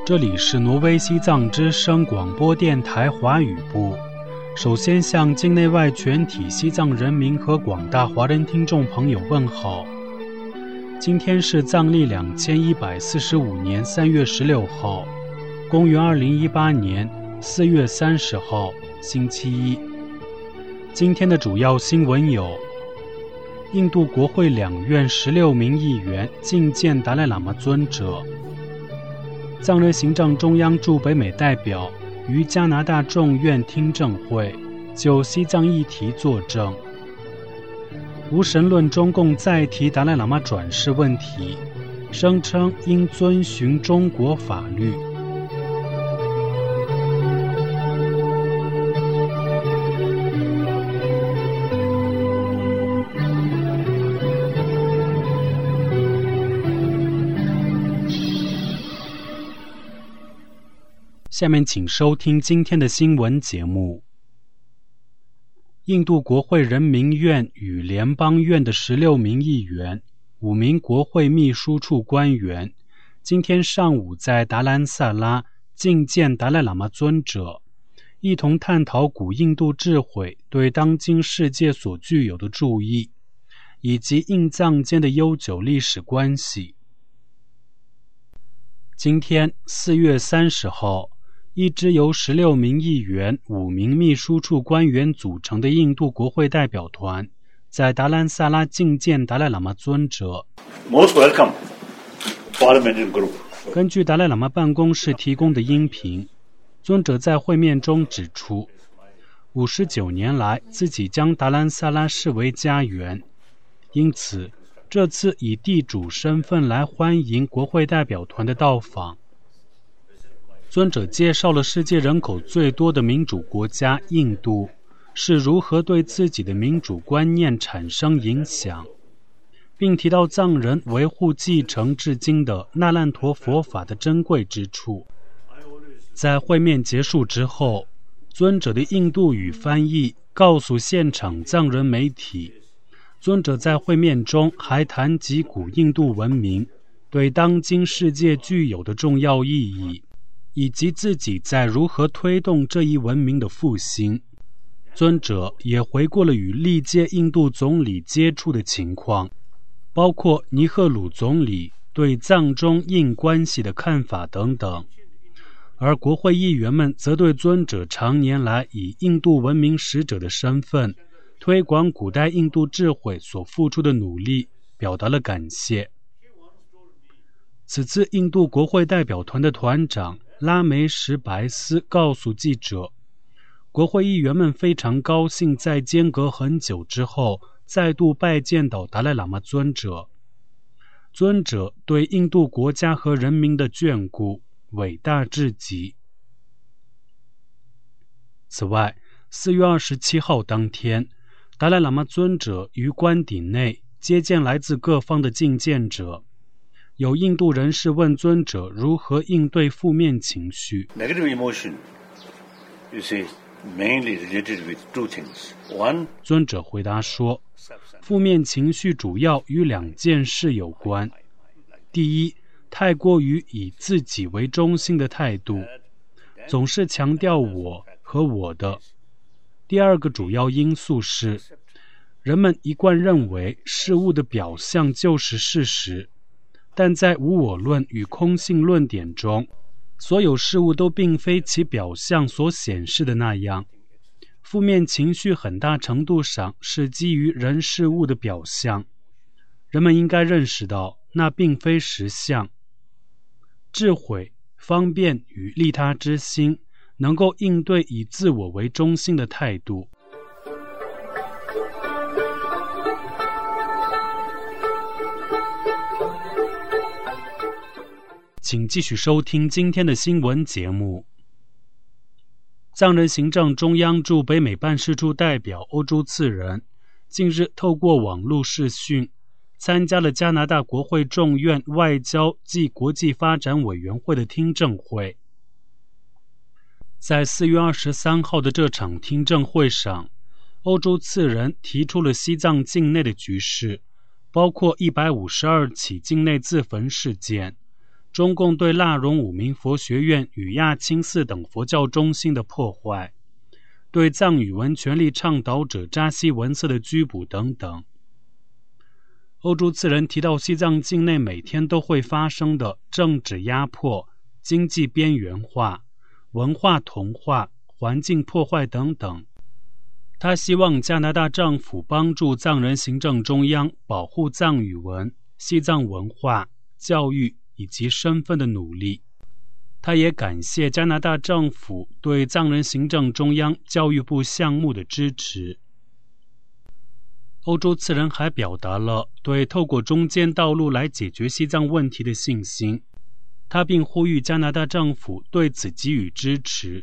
这里是挪威西藏之声广播电台华语部。首先向境内外全体西藏人民和广大华人听众朋友问好。今天是藏历2145年3月16号，公元2018年4月30号，星期一。今天的主要新闻有：印度国会两院16名议员觐见达赖喇嘛尊者；藏人行政中央驻北美代表于加拿大众院听证会就西藏议题作证；无神论中共再提达赖喇嘛转世问题，声称应遵循中国法律。下面请收听今天的新闻节目。印度国会人民院与联邦院的16名议员、5名国会秘书处官员，今天上午在达兰萨拉觐见达赖喇嘛尊者，一同探讨古印度智慧对当今世界所具有的注意，以及印藏间的悠久历史关系。今天4月30号，一支由16名议员、5名秘書處官員組成的印度國會代表團，在達蘭薩拉觐見達賴喇嘛尊者。 Most welcome, Parliamentary Group. 根據達賴喇嘛辦公室提供的音頻，尊者在會面中指出，59年來自己將達蘭薩拉視為家園，因此這次以地主身份來歡迎國會代表團的到訪。尊者介绍了世界人口最多的民主国家印度是如何对自己的民主观念产生影响，并提到藏人维护继承至今的那烂陀佛法的珍贵之处。在会面结束之后，尊者的印度语翻译告诉现场藏人媒体，尊者在会面中还谈及古印度文明对当今世界具有的重要意义，以及自己在如何推动这一文明的复兴。尊者也回顾了与历届印度总理接触的情况，包括尼赫鲁总理对藏中印关系的看法等等。而国会议员们则对尊者常年来以印度文明使者的身份推广古代印度智慧所付出的努力表达了感谢。此次印度国会代表团的团长拉梅什白斯告诉记者，国会议员们非常高兴在间隔很久之后再度拜见到达赖喇嘛尊者。尊者对印度国家和人民的眷顾伟大至极。此外，4月27号当天，达赖喇嘛尊者于官邸内接见来自各方的觐见者。有印度人士问尊者如何应对负面情绪。 Negative emotion, you see, mainly related with two things. One, 尊者回答说，负面情绪主要与2件事有关。第一，太过于以自己为中心的态度，总是强调我和我的。第二个主要因素是，人们一贯认为事物的表象就是事实，但在无我论与空性论点中，所有事物都并非其表象所显示的那样。负面情绪很大程度上是基于人事物的表象，人们应该认识到那并非实相。智慧、方便与利他之心能够应对以自我为中心的态度。请继续收听今天的新闻节目。藏人行政中央驻北美办事处代表欧洲次人近日透过网络视讯参加了加拿大国会众院外交暨国际发展委员会的听证会。在4月23号的这场听证会上，欧洲次人提出了西藏境内的局势，包括152起境内自焚事件， 中共对腊荣五明佛学院与亚青寺等佛教中心的破坏，对藏语文权利倡导者扎西文色的拘捕等等。欧洲次人提到西藏境内每天都会发生的政治压迫、经济边缘化、文化同化、环境破坏等等。他希望加拿大政府帮助藏人行政中央保护藏语文、西藏文化、教育以及身份的努力。他也感谢加拿大政府对藏人行政中央教育部项目的支持。欧洲次人还表达了对透过中间道路来解决西藏问题的信心，他并呼吁加拿大政府对此给予支持。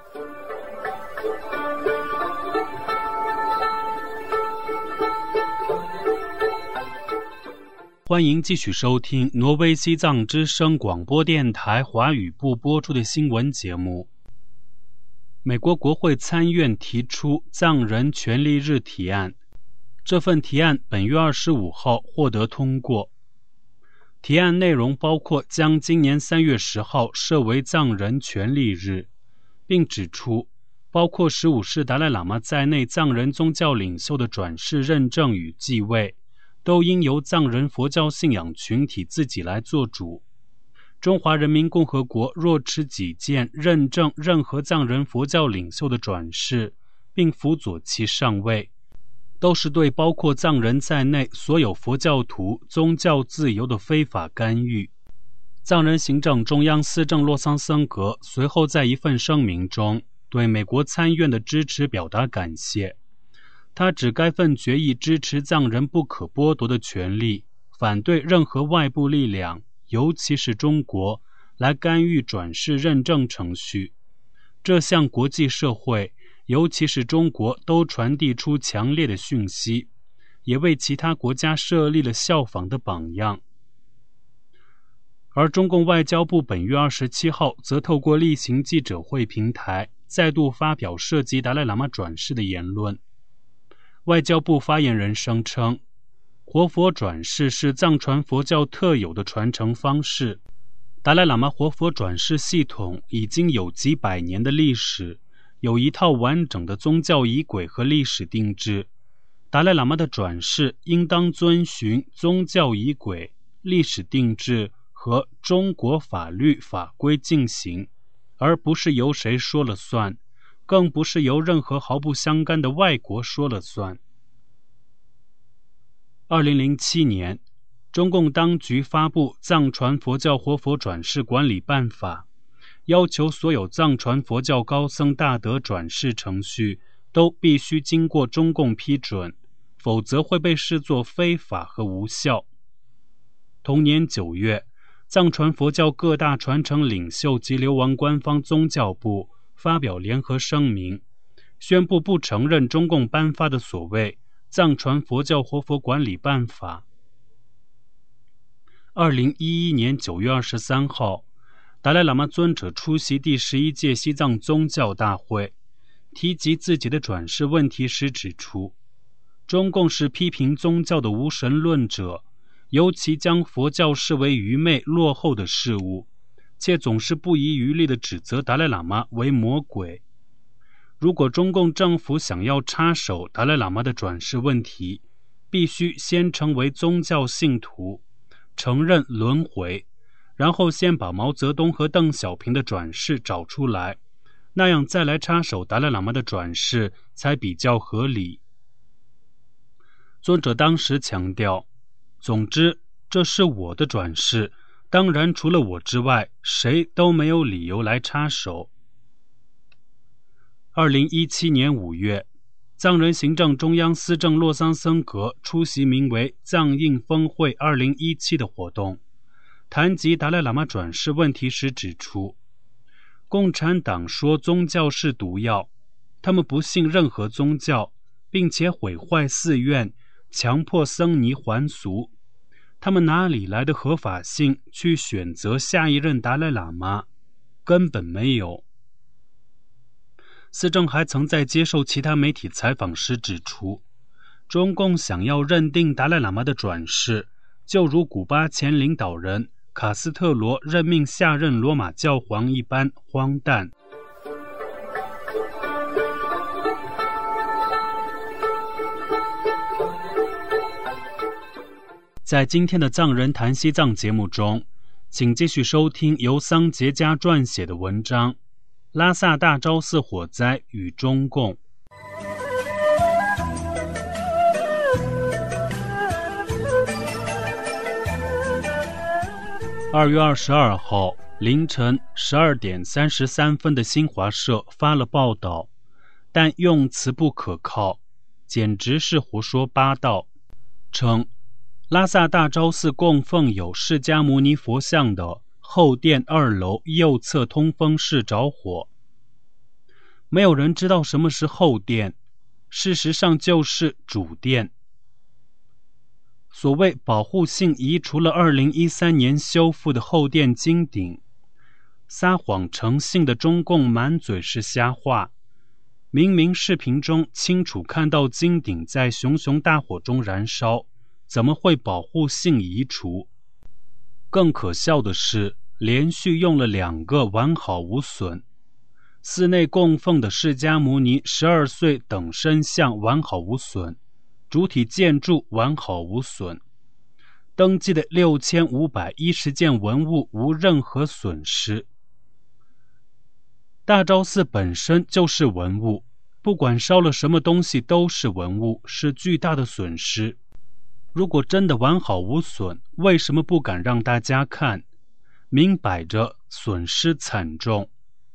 欢迎继续收听挪威西藏之声广播电台华语部播出的新闻节目。美国国会参院提出藏人权利日提案，这份提案本月25号获得通过。提案内容包括将今年3月10号设为藏人权利日，并指出包括15世达赖喇嘛在内藏人宗教领袖的转世认证与继位都应由藏人佛教信仰群体自己来做主。中华人民共和国若持己见认证任何藏人佛教领袖的转世，并辅佐其上位，都是对包括藏人在内所有佛教徒宗教自由的非法干预。藏人行政中央司政洛桑森格随后在一份声明中对美国参院的支持表达感谢。他指该份决议支持藏人不可剥夺的权利，反对任何外部力量，尤其是中国，来干预转世认证程序。这向国际社会，尤其是中国，都传递出强烈的讯息，也为其他国家设立了效仿的榜样。而中共外交部本月27号则透过例行记者会平台再度发表涉及达赖喇嘛转世的言论。外交部发言人声称，活佛转世是藏传佛教特有的传承方式，达赖喇嘛活佛转世系统已经有几百年的历史，有一套完整的宗教仪轨和历史定制。达赖喇嘛的转世应当遵循宗教仪轨、历史定制和中国法律法规进行，而不是由谁说了算，更不是由任何毫不相干的外国说了算。2007年，中共当局发布《藏传佛教活佛转世管理办法》，要求所有藏传佛教高僧大德转世程序都必须经过中共批准，否则会被视作非法和无效。同年9月，藏传佛教各大传承领袖及流亡官方宗教部发表联合声明，宣布不承认中共颁发的所谓藏传佛教活佛管理办法。2011年9月23号，达赖喇嘛尊者出席第11届西藏宗教大会，提及自己的转世问题时指出，中共是批评宗教的无神论者，尤其将佛教视为愚昧落后的事物，且总是不遗余力地指责达赖喇嘛为魔鬼。如果中共政府想要插手达赖喇嘛的转世问题，必须先成为宗教信徒，承认轮回，然后先把毛泽东和邓小平的转世找出来，那样再来插手达赖喇嘛的转世才比较合理。尊者当时强调，总之这是我的转世，当然除了我之外，谁都没有理由来插手。2017年5月，藏人行政中央司政洛桑森格出席名为藏印峰会2017的活动，谈及达赖喇嘛转世问题时指出，共产党说宗教是毒药，他们不信任何宗教，并且毁坏寺院，强迫僧尼还俗，他们哪里来的合法性去选择下一任达赖喇嘛？根本没有。司政还曾在接受其他媒体采访时指出，中共想要认定达赖喇嘛的转世，就如古巴前领导人卡斯特罗任命下任罗马教皇一般荒诞。在今天的藏人谈西藏节目中，请继续收听由桑杰加撰写的文章《拉萨大昭寺火灾与中共》。2月22号凌晨12点33分的新华社发了报道，但用词不可靠，简直是胡说八道，称拉萨大昭寺供奉有释迦牟尼佛像的后殿2楼右侧通风室着火。没有人知道什么是后殿，事实上就是主殿。所谓保护性移除了2013年修复的后殿金顶，撒谎成性的中共满嘴是瞎话。明明视频中清楚看到金顶在熊熊大火中燃烧，怎么会保护性移除？更可笑的是，连续用了2个完好无损。寺内供奉的释迦牟尼12岁等身像完好无损，主体建筑完好无损，登记的6510件文物无任何损失。大昭寺本身就是文物，不管烧了什么东西都是文物，是巨大的损失。如果真的完好无损，为什么不敢让大家看？明摆着损失惨重。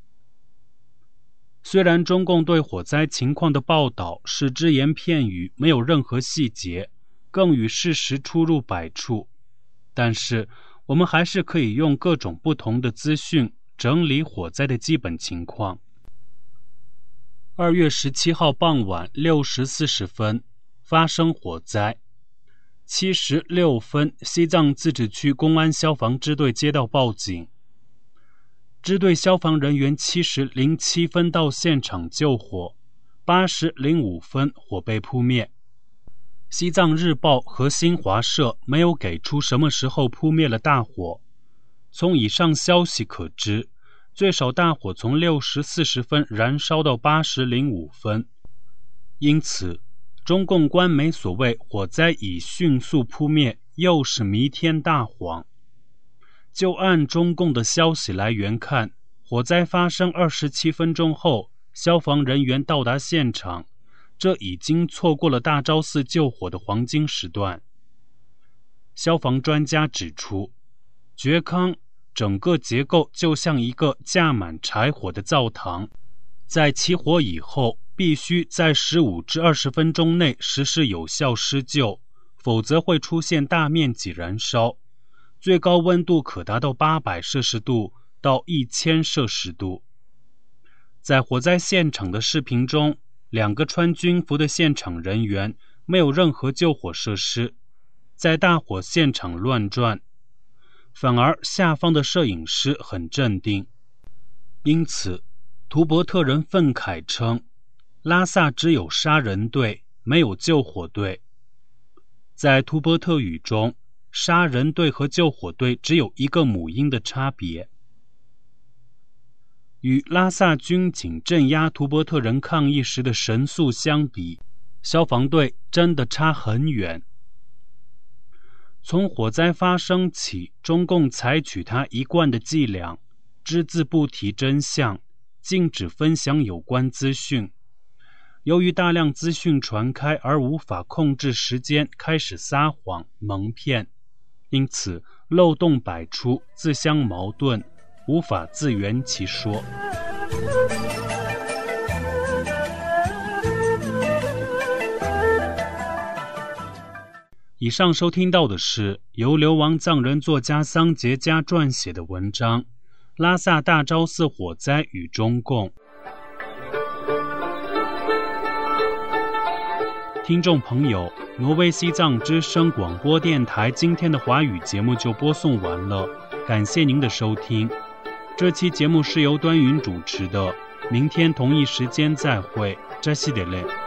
虽然中共对火灾情况的报道是只言片语，没有任何细节，更与事实出入百出，但是我们还是可以用各种不同的资讯整理火灾的基本情况。2月17号傍晚6时40分发生火灾。7时6分，西藏自治区公安消防支队接到报警，支队消防人员7时07分到现场救火，8时05分火被扑灭。西藏日报和新华社没有给出什么时候扑灭了大火。从以上消息可知，最少大火从6时40分燃烧到8时05分。因此中共官媒所谓火灾已迅速扑灭，又是弥天大谎。就按中共的消息来源看，火灾发生27分钟后，消防人员到达现场，这已经错过了大昭寺救火的黄金时段。消防专家指出，觉康整个结构就像一个架满柴火的灶膛，在起火以后必须在15至20分钟内实施有效施救，否则会出现大面积燃烧，最高温度可达到800摄氏度到1000摄氏度。在火灾现场的视频中，2个穿军服的现场人员没有任何救火设施，在大火现场乱转，反而下方的摄影师很镇定。因此图伯特人愤慨称，拉萨只有杀人队，没有救火队。在图伯特语中，杀人队和救火队只有一个母音的差别。与拉萨军警镇压图伯特人抗议时的神速相比，消防队真的差很远。从火灾发生起，中共采取他一贯的伎俩，只字不提真相，禁止分享有关资讯。由于大量资讯传开而无法控制时间，开始撒谎蒙骗，因此漏洞百出，自相矛盾，无法自圆其说。以上收听到的是由流亡藏人作家桑杰加撰写的文章《拉萨大昭寺火灾与中共》。听众朋友，挪威西藏之声广播电台今天的华语节目就播送完了，感谢您的收听。这期节目是由端云主持的，明天同一时间再会，扎西德勒。